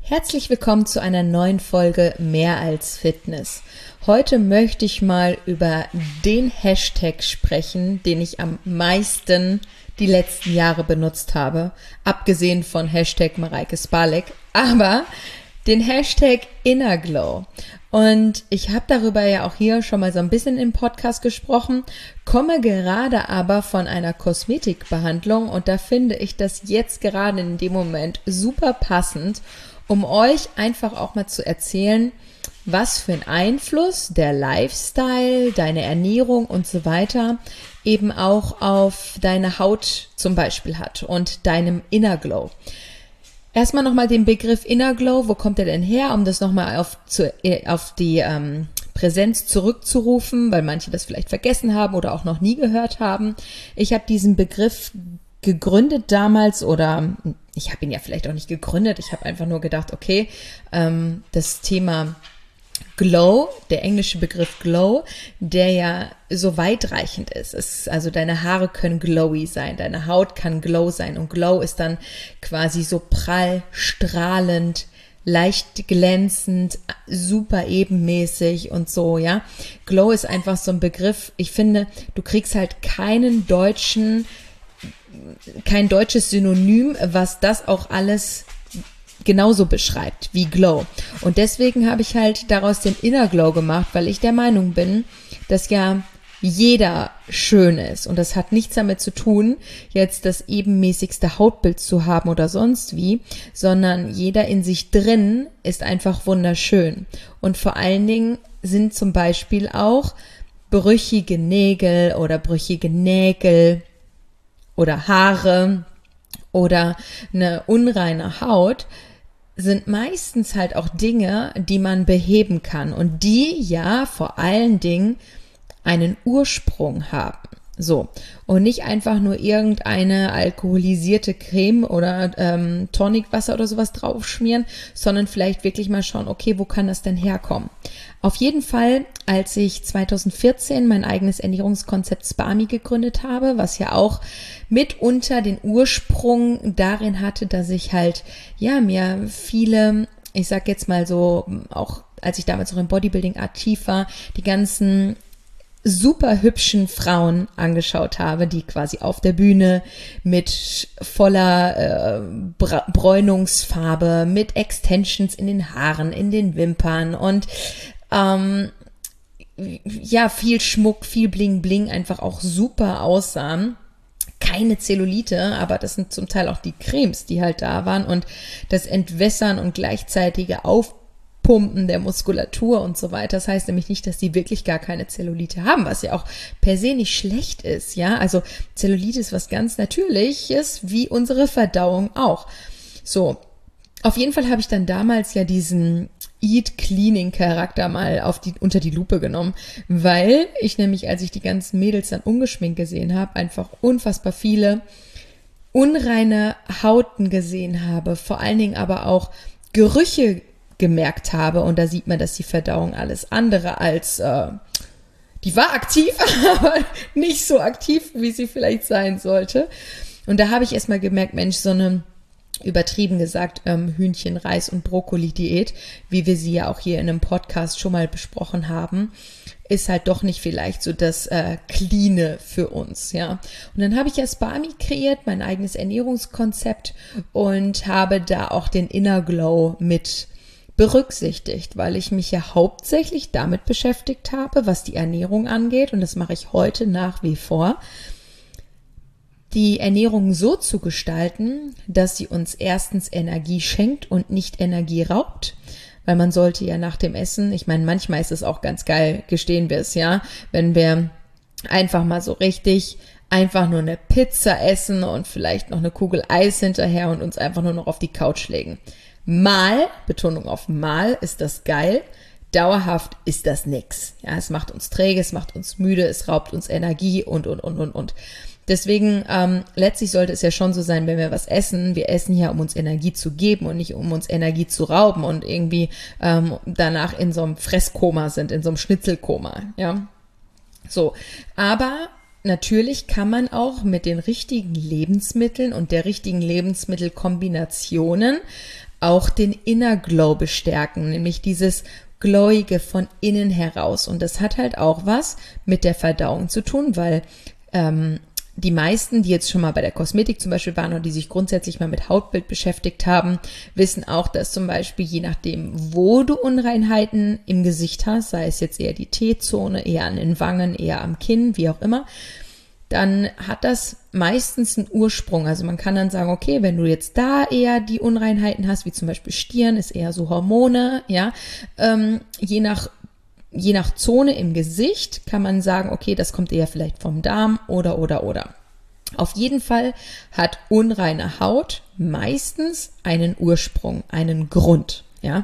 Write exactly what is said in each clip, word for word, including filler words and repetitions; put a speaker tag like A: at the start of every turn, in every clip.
A: Herzlich willkommen zu einer neuen Folge Mehr als Fitness. Heute möchte ich mal über den Hashtag sprechen, den ich am meisten die letzten Jahre benutzt habe, abgesehen von Hashtag Mareike Spalek, aber den Hashtag Inner Glow. Und ich habe darüber ja auch hier schon mal so ein bisschen im Podcast gesprochen, komme gerade aber von einer Kosmetikbehandlung und da finde ich das jetzt gerade in dem Moment super passend, um euch einfach auch mal zu erzählen, was für einen Einfluss der Lifestyle, deine Ernährung und so weiter eben auch auf deine Haut zum Beispiel hat und deinem Inner Glow. Erstmal nochmal den Begriff Inner Glow, wo kommt der denn her, um das nochmal auf, zu, auf die ähm, Präsenz zurückzurufen, weil manche das vielleicht vergessen haben oder auch noch nie gehört haben. Ich habe diesen Begriff gegründet damals oder ich habe ihn ja vielleicht auch nicht gegründet, ich habe einfach nur gedacht, okay, ähm, das Thema Glow, der englische Begriff Glow, der ja so weitreichend ist. Es ist also deine Haare können glowy sein, deine Haut kann glow sein und Glow ist dann quasi so prall, strahlend, leicht glänzend, super ebenmäßig und so, ja. Glow ist einfach so ein Begriff, ich finde, du kriegst halt keinen deutschen, kein deutsches Synonym, was das auch alles genauso beschreibt wie Glow. Und deswegen habe ich halt daraus den Inner Glow gemacht, weil ich der Meinung bin, dass ja jeder schön ist. Und das hat nichts damit zu tun, jetzt das ebenmäßigste Hautbild zu haben oder sonst wie, sondern jeder in sich drin ist einfach wunderschön. Und vor allen Dingen sind zum Beispiel auch brüchige Nägel oder brüchige Nägel oder Haare oder eine unreine Haut sind meistens halt auch Dinge, die man beheben kann und die ja vor allen Dingen einen Ursprung haben. So, und nicht einfach nur irgendeine alkoholisierte Creme oder ähm, Tonicwasser oder sowas draufschmieren, sondern vielleicht wirklich mal schauen, okay, wo kann das denn herkommen? Auf jeden Fall, als ich zwanzig vierzehn mein eigenes Ernährungskonzept Spami gegründet habe, was ja auch mitunter den Ursprung darin hatte, dass ich halt, ja, mir viele, ich sag jetzt mal so, auch als ich damals noch im Bodybuilding aktiv war, die ganzen super hübschen Frauen angeschaut habe, die quasi auf der Bühne mit voller äh, Bräunungsfarbe, mit Extensions in den Haaren, in den Wimpern und ähm, ja, viel Schmuck, viel Bling Bling, einfach auch super aussahen. Keine Zellulite, aber das sind zum Teil auch die Cremes, die halt da waren und das Entwässern und gleichzeitige Aufpumpen der Muskulatur und so weiter. Das heißt nämlich nicht, dass die wirklich gar keine Zellulite haben, was ja auch per se nicht schlecht ist, ja. Also Zellulite ist was ganz Natürliches, wie unsere Verdauung auch. So, auf jeden Fall habe ich dann damals ja diesen Eat-Cleaning-Charakter mal auf die, unter die Lupe genommen, weil ich nämlich, als ich die ganzen Mädels dann ungeschminkt gesehen habe, einfach unfassbar viele unreine Hauten gesehen habe, vor allen Dingen aber auch Gerüche gemerkt habe und da sieht man, dass die Verdauung alles andere als, äh, die war aktiv, aber nicht so aktiv, wie sie vielleicht sein sollte. Und da habe ich erstmal gemerkt, Mensch, so eine übertrieben gesagt, ähm, Hühnchen, Reis und Brokkoli-Diät, wie wir sie ja auch hier in einem Podcast schon mal besprochen haben, ist halt doch nicht vielleicht so das äh, Cleane für uns, ja. Und dann habe ich ja Spami kreiert, mein eigenes Ernährungskonzept und habe da auch den Inner Glow mit berücksichtigt, weil ich mich ja hauptsächlich damit beschäftigt habe, was die Ernährung angeht und das mache ich heute nach wie vor, die Ernährung so zu gestalten, dass sie uns erstens Energie schenkt und nicht Energie raubt, weil man sollte ja nach dem Essen, ich meine, manchmal ist es auch ganz geil, gestehen wir es, ja, wenn wir einfach mal so richtig einfach nur eine Pizza essen und vielleicht noch eine Kugel Eis hinterher und uns einfach nur noch auf die Couch legen. Mal, Betonung auf mal, ist das geil, dauerhaft ist das nix. Ja, es macht uns träge, es macht uns müde, es raubt uns Energie und, und, und, und, und. Deswegen, ähm, letztlich sollte es ja schon so sein, wenn wir was essen, wir essen ja, um uns Energie zu geben und nicht um uns Energie zu rauben und irgendwie ähm, danach in so einem Fresskoma sind, in so einem Schnitzelkoma, ja. So, aber natürlich kann man auch mit den richtigen Lebensmitteln und der richtigen Lebensmittelkombinationen auch den Inner Glow bestärken, nämlich dieses Glowige von innen heraus. Und das hat halt auch was mit der Verdauung zu tun, weil ähm, die meisten, die jetzt schon mal bei der Kosmetik zum Beispiel waren und die sich grundsätzlich mal mit Hautbild beschäftigt haben, wissen auch, dass zum Beispiel je nachdem, wo du Unreinheiten im Gesicht hast, sei es jetzt eher die T-Zone, eher an den Wangen, eher am Kinn, wie auch immer, dann hat das meistens einen Ursprung. Also man kann dann sagen, okay, wenn du jetzt da eher die Unreinheiten hast, wie zum Beispiel Stirn, ist eher so Hormone, ja, ähm, je nach Je nach Zone im Gesicht kann man sagen, okay, das kommt eher vielleicht vom Darm oder, oder, oder. Auf jeden Fall hat unreine Haut meistens einen Ursprung, einen Grund, ja.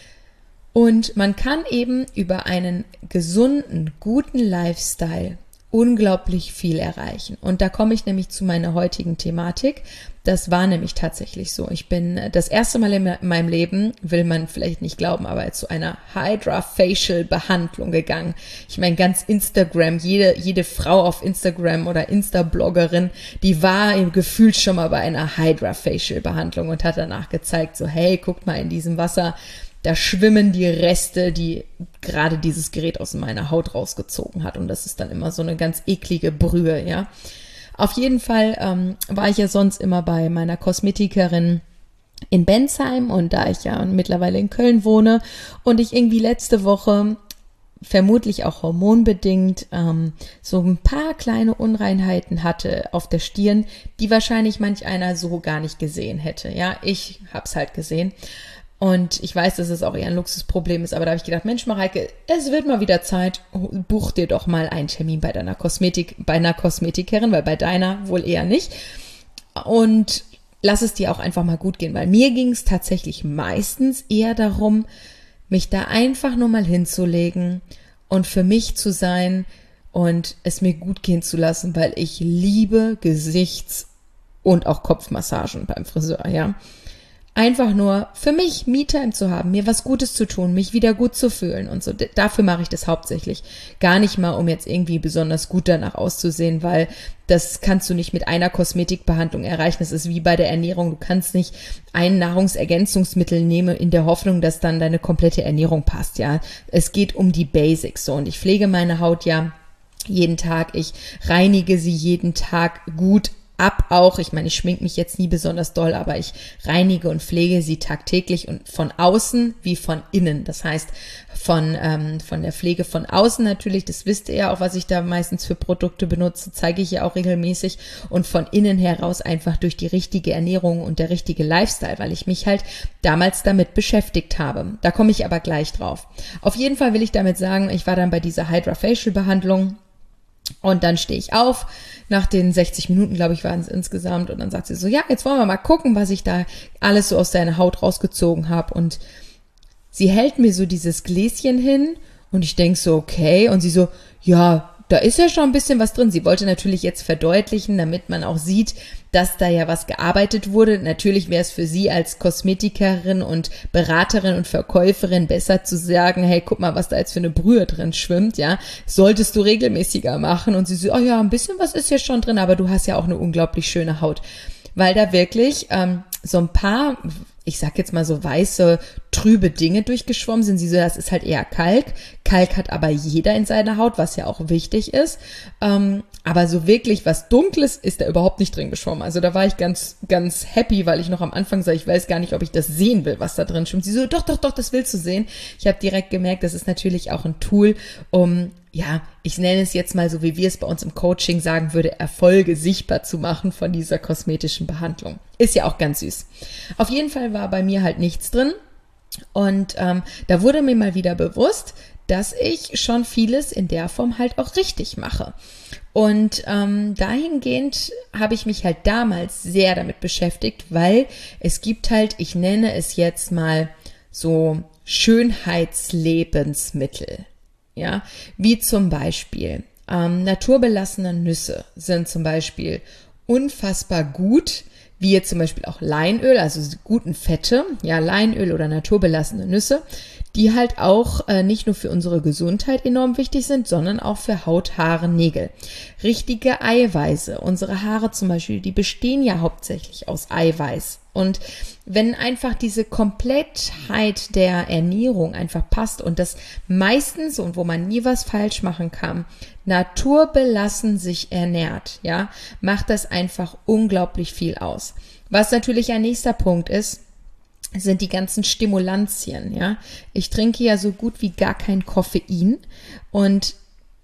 A: Und man kann eben über einen gesunden, guten Lifestyle unglaublich viel erreichen. Und da komme ich nämlich zu meiner heutigen Thematik. Das war nämlich tatsächlich so. Ich bin das erste Mal in meinem Leben, will man vielleicht nicht glauben, aber zu einer Hydra-Facial-Behandlung gegangen. Ich meine, ganz Instagram, jede, jede Frau auf Instagram oder Insta-Bloggerin, die war im Gefühl schon mal bei einer Hydra-Facial-Behandlung und hat danach gezeigt, so hey, guckt mal in diesem Wasser, da schwimmen die Reste, die gerade dieses Gerät aus meiner Haut rausgezogen hat. Und das ist dann immer so eine ganz eklige Brühe, ja. Auf jeden Fall ähm, war ich ja sonst immer bei meiner Kosmetikerin in Bensheim, und da ich ja mittlerweile in Köln wohne und ich irgendwie letzte Woche, vermutlich auch hormonbedingt, ähm, so ein paar kleine Unreinheiten hatte auf der Stirn, die wahrscheinlich manch einer so gar nicht gesehen hätte. Ja, ich hab's halt gesehen. Und ich weiß, dass es auch eher ein Luxusproblem ist, aber da habe ich gedacht, Mensch, Mareike, es wird mal wieder Zeit, buch dir doch mal einen Termin bei deiner Kosmetik, bei einer Kosmetikerin, weil bei deiner wohl eher nicht. Und lass es dir auch einfach mal gut gehen, weil mir ging es tatsächlich meistens eher darum, mich da einfach nur mal hinzulegen und für mich zu sein und es mir gut gehen zu lassen, weil ich liebe Gesichts- und auch Kopfmassagen beim Friseur, ja. Einfach nur für mich Me-Time zu haben, mir was Gutes zu tun, mich wieder gut zu fühlen und so. D- dafür mache ich das hauptsächlich. Gar nicht mal, um jetzt irgendwie besonders gut danach auszusehen, weil das kannst du nicht mit einer Kosmetikbehandlung erreichen. Das ist wie bei der Ernährung. Du kannst nicht ein Nahrungsergänzungsmittel nehmen in der Hoffnung, dass dann deine komplette Ernährung passt, ja. Es geht um die Basics, so. Und ich pflege meine Haut ja jeden Tag. Ich reinige sie jeden Tag gut ab auch. Ich meine, ich schminke mich jetzt nie besonders doll, aber ich reinige und pflege sie tagtäglich und von außen wie von innen. Das heißt, von ähm, von der Pflege von außen natürlich, das wisst ihr ja auch, was ich da meistens für Produkte benutze, zeige ich ja auch regelmäßig, und von innen heraus einfach durch die richtige Ernährung und der richtige Lifestyle, weil ich mich halt damals damit beschäftigt habe. Da komme ich aber gleich drauf. Auf jeden Fall will ich damit sagen, ich war dann bei dieser Hydra Facial Behandlung. Und dann stehe ich auf, nach den sechzig Minuten, glaube ich, waren es insgesamt. Und dann sagt sie so, ja, jetzt wollen wir mal gucken, was ich da alles so aus deiner Haut rausgezogen habe. Und sie hält mir so dieses Gläschen hin und ich denke so, okay. Und sie so, ja, da ist ja schon ein bisschen was drin. Sie wollte natürlich jetzt verdeutlichen, damit man auch sieht, dass da ja was gearbeitet wurde. Natürlich wäre es für sie als Kosmetikerin und Beraterin und Verkäuferin besser zu sagen, hey, guck mal, was da jetzt für eine Brühe drin schwimmt, ja. Solltest du regelmäßiger machen. Und sie so, oh ja, ein bisschen was ist ja schon drin, aber du hast ja auch eine unglaublich schöne Haut. Weil da wirklich ähm, so ein paar, ich sag jetzt mal so weiße, trübe Dinge durchgeschwommen sind. Sie so, das ist halt eher Kalk. Kalk hat aber jeder in seiner Haut, was ja auch wichtig ist. Ähm, aber so wirklich was Dunkles ist da überhaupt nicht drin geschwommen. Also da war ich ganz, ganz happy, weil ich noch am Anfang sage, ich weiß gar nicht, ob ich das sehen will, was da drin schwimmt. Sie so, doch, doch, doch, das willst du sehen. Ich habe direkt gemerkt, das ist natürlich auch ein Tool, um, ja, ich nenne es jetzt mal so, wie wir es bei uns im Coaching sagen würde, Erfolge sichtbar zu machen von dieser kosmetischen Behandlung. Ist ja auch ganz süß. Auf jeden Fall war bei mir halt nichts drin. Und ähm, da wurde mir mal wieder bewusst, dass ich schon vieles in der Form halt auch richtig mache. Und ähm, dahingehend habe ich mich halt damals sehr damit beschäftigt, weil es gibt halt, ich nenne es jetzt mal so Schönheitslebensmittel. Ja, wie zum Beispiel ähm, naturbelassene Nüsse sind zum Beispiel unfassbar gut, wie jetzt zum Beispiel auch Leinöl, also guten Fette, ja, Leinöl oder naturbelassene Nüsse, die halt auch äh, nicht nur für unsere Gesundheit enorm wichtig sind, sondern auch für Haut, Haare, Nägel. Richtige Eiweiße, unsere Haare zum Beispiel, die bestehen ja hauptsächlich aus Eiweiß. Und wenn einfach diese Komplettheit der Ernährung einfach passt und das meistens, und wo man nie was falsch machen kann, naturbelassen sich ernährt, ja, macht das einfach unglaublich viel aus. Was natürlich ein nächster Punkt ist, sind die ganzen Stimulantien, ja. Ich trinke ja so gut wie gar kein Koffein und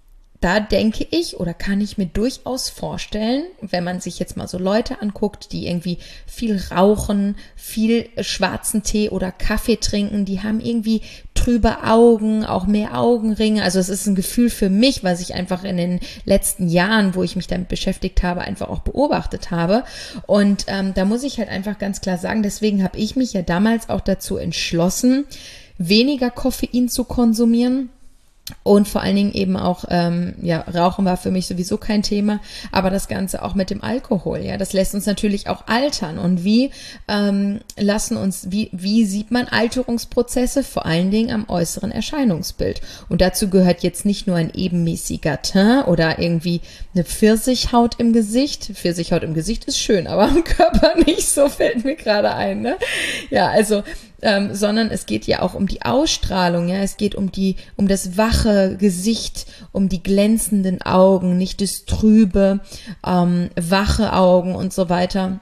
A: da denke ich oder kann ich mir durchaus vorstellen, wenn man sich jetzt mal so Leute anguckt, die irgendwie viel rauchen, viel schwarzen Tee oder Kaffee trinken, die haben irgendwie trübe Augen, auch mehr Augenringe. Also es ist ein Gefühl für mich, was ich einfach in den letzten Jahren, wo ich mich damit beschäftigt habe, einfach auch beobachtet habe. Und ähm, da muss ich halt einfach ganz klar sagen, deswegen habe ich mich ja damals auch dazu entschlossen, weniger Koffein zu konsumieren. Und vor allen Dingen eben auch, ähm, ja, Rauchen war für mich sowieso kein Thema, aber das Ganze auch mit dem Alkohol, ja, das lässt uns natürlich auch altern. Und wie ähm, lassen uns, wie wie sieht man Alterungsprozesse? Vor allen Dingen am äußeren Erscheinungsbild. Und dazu gehört jetzt nicht nur ein ebenmäßiger Teint oder irgendwie eine Pfirsichhaut im Gesicht. Pfirsichhaut im Gesicht ist schön, aber am Körper nicht, so fällt mir gerade ein, ne? Ja, also Ähm, sondern es geht ja auch um die Ausstrahlung, ja, es geht um die, um das wache Gesicht, um die glänzenden Augen, nicht das trübe, ähm, wache Augen und so weiter.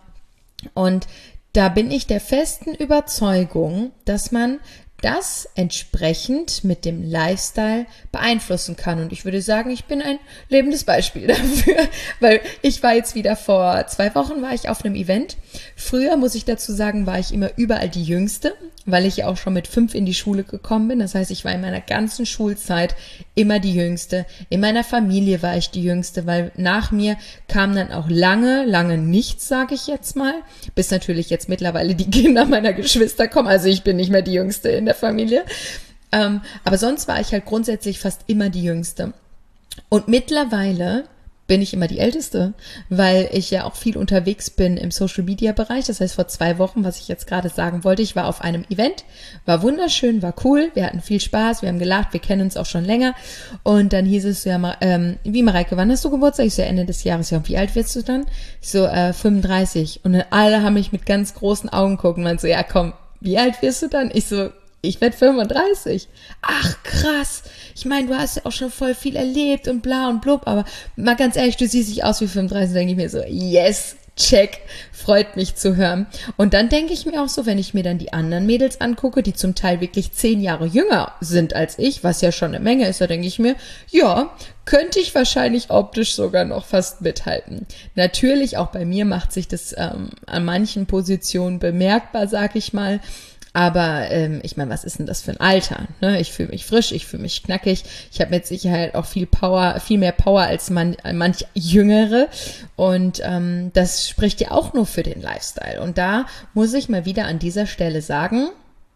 A: Und da bin ich der festen Überzeugung, dass man das entsprechend mit dem Lifestyle beeinflussen kann. Und ich würde sagen, ich bin ein lebendes Beispiel dafür, weil ich war jetzt wieder vor zwei Wochen war ich auf einem Event. Früher, muss ich dazu sagen, war ich immer überall die Jüngste, weil ich ja auch schon mit fünf in die Schule gekommen bin. Das heißt, ich war in meiner ganzen Schulzeit immer die Jüngste. In meiner Familie war ich die Jüngste, weil nach mir kam dann auch lange, lange nichts, sage ich jetzt mal, bis natürlich jetzt mittlerweile die Kinder meiner Geschwister kommen. Also ich bin nicht mehr die Jüngste in der Familie. Ähm, aber sonst war ich halt grundsätzlich fast immer die Jüngste. Und mittlerweile bin ich immer die Älteste, weil ich ja auch viel unterwegs bin im Social-Media-Bereich. Das heißt, vor zwei Wochen, was ich jetzt gerade sagen wollte, ich war auf einem Event, war wunderschön, war cool, wir hatten viel Spaß, wir haben gelacht, wir kennen uns auch schon länger. Und dann hieß es ja, ähm, wie Mareike, wann hast du Geburtstag? Ich so, Ende des Jahres. Ja, und wie alt wirst du dann? Ich so, äh, fünfunddreißig. Und dann alle haben mich mit ganz großen Augen gucken und man so, ja komm, wie alt wirst du dann? Ich so, ich werde fünfunddreißig. Ach, krass. Ich meine, du hast ja auch schon voll viel erlebt und bla und blub, aber mal ganz ehrlich, du siehst dich aus wie fünfunddreißig, denke ich mir so, yes, check, freut mich zu hören. Und dann denke ich mir auch so, wenn ich mir dann die anderen Mädels angucke, die zum Teil wirklich zehn Jahre jünger sind als ich, was ja schon eine Menge ist, da denke ich mir, ja, könnte ich wahrscheinlich optisch sogar noch fast mithalten. Natürlich, auch bei mir macht sich das ähm, an manchen Positionen bemerkbar, sag ich mal. Aber ähm, ich meine, was ist denn das für ein Alter? Ne? Ich fühle mich frisch, ich fühle mich knackig. Ich habe mit Sicherheit auch viel Power, viel mehr Power als man, manch Jüngere. Und ähm, das spricht ja auch nur für den Lifestyle. Und da muss ich mal wieder an dieser Stelle sagen,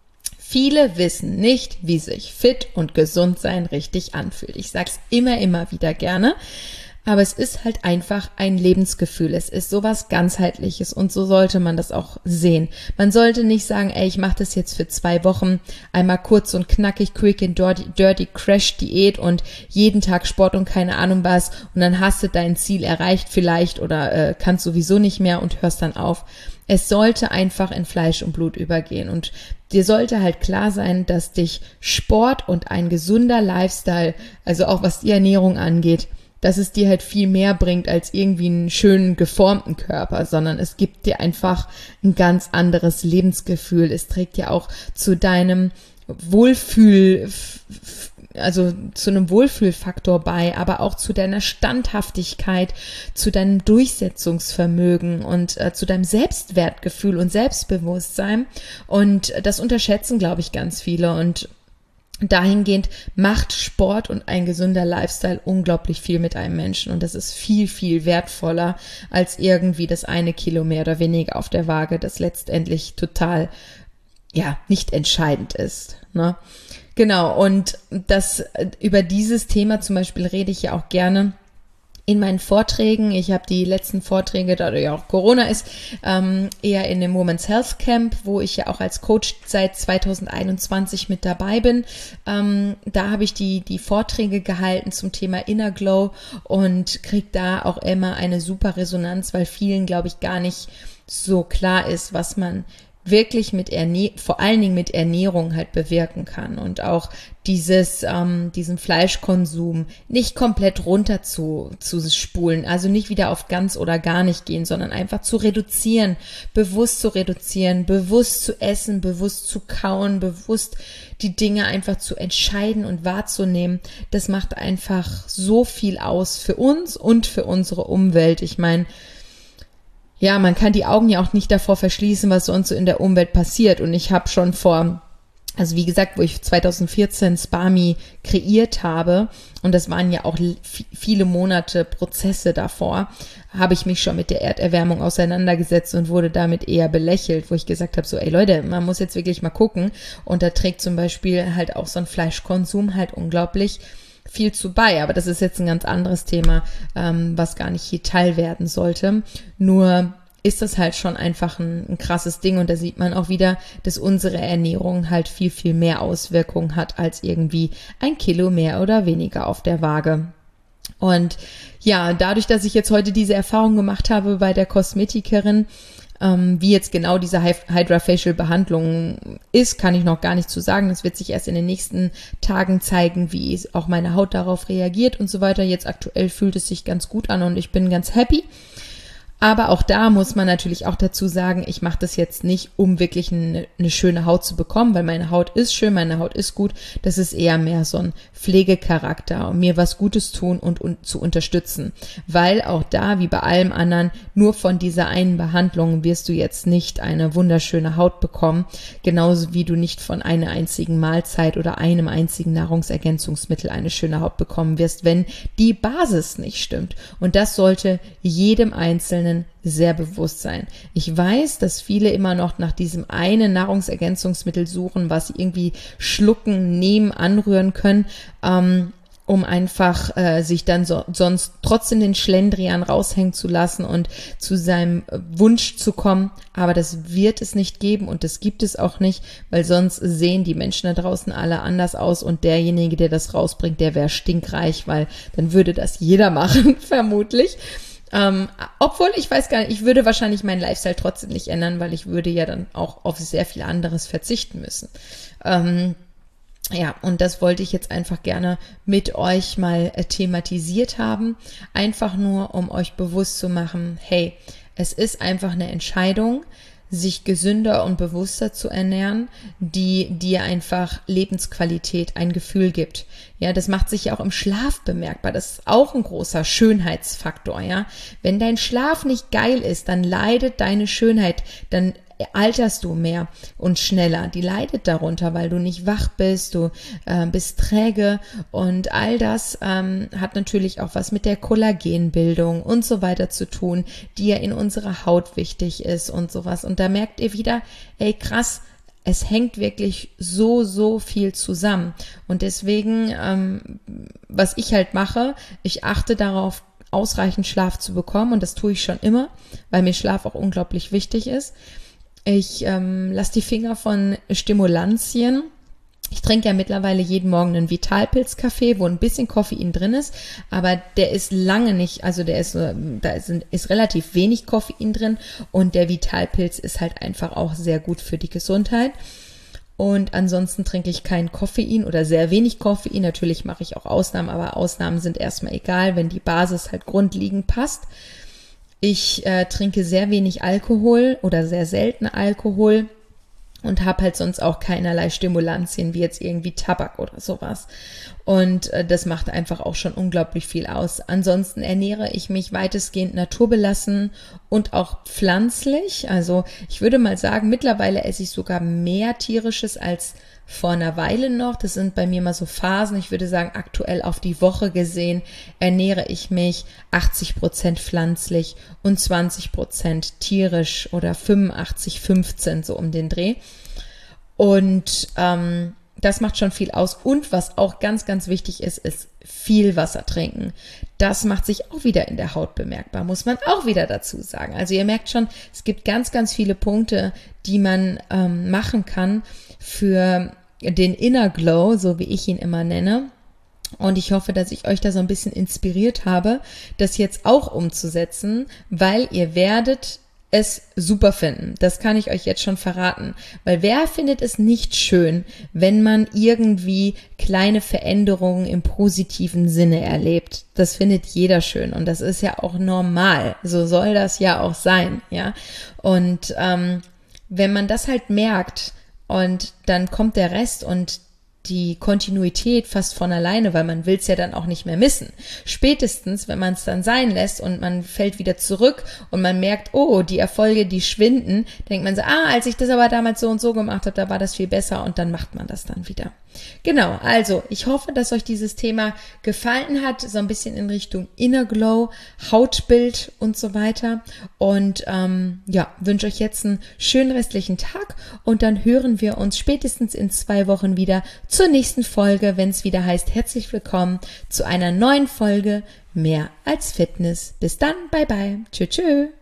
A: viele wissen nicht, wie sich fit und gesund sein richtig anfühlt. Ich sage es immer, immer wieder gerne. Aber es ist halt einfach ein Lebensgefühl. Es ist sowas Ganzheitliches und so sollte man das auch sehen. Man sollte nicht sagen, ey, ich mache das jetzt für zwei Wochen, einmal kurz und knackig, quick and dirty, dirty Crash Diät und jeden Tag Sport und keine Ahnung was und dann hast du dein Ziel erreicht vielleicht oder äh, kannst sowieso nicht mehr und hörst dann auf. Es sollte einfach in Fleisch und Blut übergehen und dir sollte halt klar sein, dass dich Sport und ein gesunder Lifestyle, also auch was die Ernährung angeht, dass es dir halt viel mehr bringt als irgendwie einen schönen geformten Körper, sondern es gibt dir einfach ein ganz anderes Lebensgefühl. Es trägt ja auch zu deinem Wohlfühl, also zu einem Wohlfühlfaktor bei, aber auch zu deiner Standhaftigkeit, zu deinem Durchsetzungsvermögen und äh, zu deinem Selbstwertgefühl und Selbstbewusstsein. Und das unterschätzen, glaube ich, ganz viele und dahingehend macht Sport und ein gesunder Lifestyle unglaublich viel mit einem Menschen und das ist viel, viel wertvoller als irgendwie das eine Kilo mehr oder weniger auf der Waage, das letztendlich total, ja, nicht entscheidend ist, ne? Genau, und das, über dieses Thema zum Beispiel rede ich ja auch gerne in meinen Vorträgen, ich habe die letzten Vorträge, da ja auch Corona ist, ähm, eher in dem Women's Health Camp, wo ich ja auch als Coach seit zweitausendeinundzwanzig mit dabei bin. Ähm, da habe ich die, die Vorträge gehalten zum Thema Inner Glow und kriege da auch immer eine super Resonanz, weil vielen, glaube ich, gar nicht so klar ist, was man wirklich mit Ernährung, vor allen Dingen mit Ernährung halt bewirken kann und auch dieses, ähm, diesen Fleischkonsum nicht komplett runter zu, zu spulen, also nicht wieder auf ganz oder gar nicht gehen, sondern einfach zu reduzieren, bewusst zu reduzieren, bewusst zu essen, bewusst zu kauen, bewusst die Dinge einfach zu entscheiden und wahrzunehmen. Das macht einfach so viel aus für uns und für unsere Umwelt. Ich meine, ja, man kann die Augen ja auch nicht davor verschließen, was sonst so in der Umwelt passiert. Und ich habe schon vor, also wie gesagt, wo ich zweitausendvierzehn Spami kreiert habe, und das waren ja auch viele Monate Prozesse davor, habe ich mich schon mit der Erderwärmung auseinandergesetzt und wurde damit eher belächelt, wo ich gesagt habe, so, ey Leute, man muss jetzt wirklich mal gucken. Und da trägt zum Beispiel halt auch so ein Fleischkonsum halt unglaublich viel zu bei, aber das ist jetzt ein ganz anderes Thema, ähm, was gar nicht hier Teil werden sollte. Nur ist das halt schon einfach ein, ein krasses Ding und da sieht man auch wieder, dass unsere Ernährung halt viel, viel mehr Auswirkungen hat als irgendwie ein Kilo mehr oder weniger auf der Waage. Und ja, dadurch, dass ich jetzt heute diese Erfahrung gemacht habe bei der Kosmetikerin, Ähm, wie jetzt genau diese Hydra-Facial-Behandlung ist, kann ich noch gar nicht zu sagen. Das wird sich erst in den nächsten Tagen zeigen, wie auch meine Haut darauf reagiert und so weiter. Jetzt aktuell fühlt es sich ganz gut an und ich bin ganz happy. Aber auch da muss man natürlich auch dazu sagen, ich mache das jetzt nicht, um wirklich eine, eine schöne Haut zu bekommen, weil meine Haut ist schön, meine Haut ist gut. Das ist eher mehr so ein Pflegecharakter, um mir was Gutes tun und, und zu unterstützen. Weil auch da, wie bei allem anderen, nur von dieser einen Behandlung wirst du jetzt nicht eine wunderschöne Haut bekommen. Genauso wie du nicht von einer einzigen Mahlzeit oder einem einzigen Nahrungsergänzungsmittel eine schöne Haut bekommen wirst, wenn die Basis nicht stimmt. Und das sollte jedem Einzelnen sehr bewusst sein. Ich weiß, dass viele immer noch nach diesem einen Nahrungsergänzungsmittel suchen, was sie irgendwie schlucken, nehmen, anrühren können, ähm, um einfach äh, sich dann so, sonst trotzdem den Schlendrian raushängen zu lassen und zu seinem Wunsch zu kommen. Aber das wird es nicht geben und das gibt es auch nicht, weil sonst sehen die Menschen da draußen alle anders aus und derjenige, der das rausbringt, der wäre stinkreich, weil dann würde das jeder machen, vermutlich. Ähm, obwohl, ich weiß gar nicht, ich würde wahrscheinlich meinen Lifestyle trotzdem nicht ändern, weil ich würde ja dann auch auf sehr viel anderes verzichten müssen. Ähm, ja, und das wollte ich jetzt einfach gerne mit euch mal äh, thematisiert haben. Einfach nur, um euch bewusst zu machen, hey, es ist einfach eine Entscheidung, sich gesünder und bewusster zu ernähren, die dir einfach Lebensqualität, ein Gefühl gibt. Ja, das macht sich ja auch im Schlaf bemerkbar. Das ist auch ein großer Schönheitsfaktor, ja. Wenn dein Schlaf nicht geil ist, dann leidet deine Schönheit, dann alterst du mehr und schneller. Die leidet darunter, weil du nicht wach bist, du äh, bist träge und all das ähm, hat natürlich auch was mit der Kollagenbildung und so weiter zu tun, die ja in unserer Haut wichtig ist und sowas. Und da merkt ihr wieder, ey krass, es hängt wirklich so, so viel zusammen. Und deswegen, ähm, was ich halt mache, ich achte darauf, ausreichend Schlaf zu bekommen und das tue ich schon immer, weil mir Schlaf auch unglaublich wichtig ist. Ich ähm, lasse die Finger von Stimulantien. Ich trinke ja mittlerweile jeden Morgen einen Vitalpilz-Kaffee, wo ein bisschen Koffein drin ist, aber der ist lange nicht, also der ist, da ist, ist relativ wenig Koffein drin und der Vitalpilz ist halt einfach auch sehr gut für die Gesundheit. Und ansonsten trinke ich kein Koffein oder sehr wenig Koffein. Natürlich mache ich auch Ausnahmen, aber Ausnahmen sind erstmal egal, wenn die Basis halt grundlegend passt. Ich äh, trinke sehr wenig Alkohol oder sehr selten Alkohol und habe halt sonst auch keinerlei Stimulantien wie jetzt irgendwie Tabak oder sowas. Und äh, das macht einfach auch schon unglaublich viel aus. Ansonsten ernähre ich mich weitestgehend naturbelassen und auch pflanzlich. Also ich würde mal sagen, mittlerweile esse ich sogar mehr Tierisches als vor einer Weile noch. Das sind bei mir mal so Phasen. Ich würde sagen, aktuell auf die Woche gesehen ernähre ich mich achtzig Prozent pflanzlich und zwanzig Prozent tierisch oder fünfundachtzig fünfzehn so um den Dreh. Und ähm, Das macht schon viel aus. Und was auch ganz, ganz wichtig ist, ist viel Wasser trinken. Das macht sich auch wieder in der Haut bemerkbar, muss man auch wieder dazu sagen. Also ihr merkt schon, es gibt ganz, ganz viele Punkte, die man ähm, machen kann für den Inner Glow, so wie ich ihn immer nenne. Und ich hoffe, dass ich euch da so ein bisschen inspiriert habe, das jetzt auch umzusetzen, weil ihr werdet es super finden. Das kann ich euch jetzt schon verraten. Weil wer findet es nicht schön, wenn man irgendwie kleine Veränderungen im positiven Sinne erlebt? Das findet jeder schön und das ist ja auch normal. So soll das ja auch sein, ja. Und ähm, wenn man das halt merkt und dann kommt der Rest und die Kontinuität fast von alleine, weil man will es ja dann auch nicht mehr missen. Spätestens, wenn man es dann sein lässt und man fällt wieder zurück und man merkt, oh, die Erfolge, die schwinden, denkt man so, ah, als ich das aber damals so und so gemacht habe, da war das viel besser und dann macht man das dann wieder. Genau, also ich hoffe, dass euch dieses Thema gefallen hat, so ein bisschen in Richtung Inner Glow, Hautbild und so weiter und ähm, ja, wünsche euch jetzt einen schönen restlichen Tag und dann hören wir uns spätestens in zwei Wochen wieder zur nächsten Folge, wenn es wieder heißt, herzlich willkommen zu einer neuen Folge Mehr als Fitness. Bis dann, bye bye, tschö tschö.